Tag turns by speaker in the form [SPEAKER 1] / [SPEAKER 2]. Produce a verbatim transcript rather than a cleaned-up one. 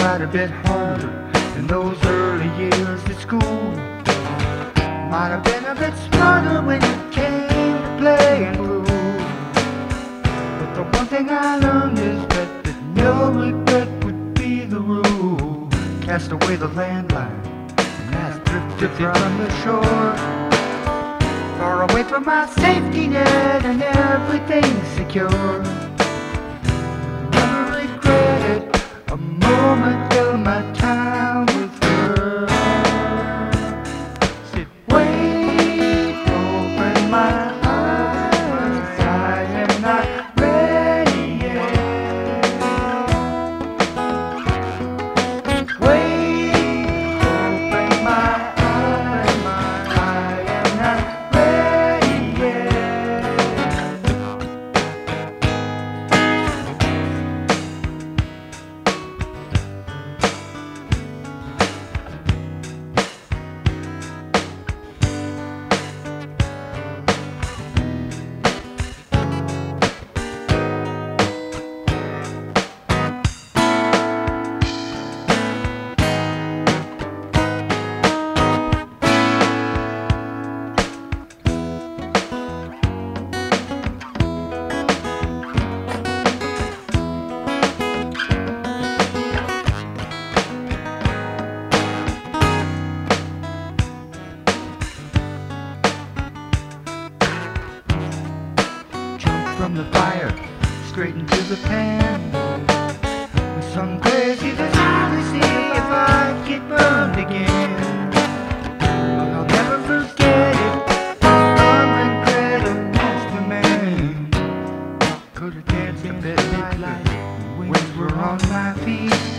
[SPEAKER 1] tried a bit harder in those early years at school. Might have been a bit smarter when it came to playing blue. But the one thing I learned is that, that no regret would be the rule. Cast away the landline and I drifted from the shore, far away from my safety net and everything secure. Never regretted a moment till my time with her. Sit, wait, open my eyes, I am not ready yet. Wait, open my eyes, I am not ready yet. From the fire straight into the pan, with some crazy desire to see if I get burned again. But I'll never forget it, unregret a master man. Could have danced a bit like winds were on my feet.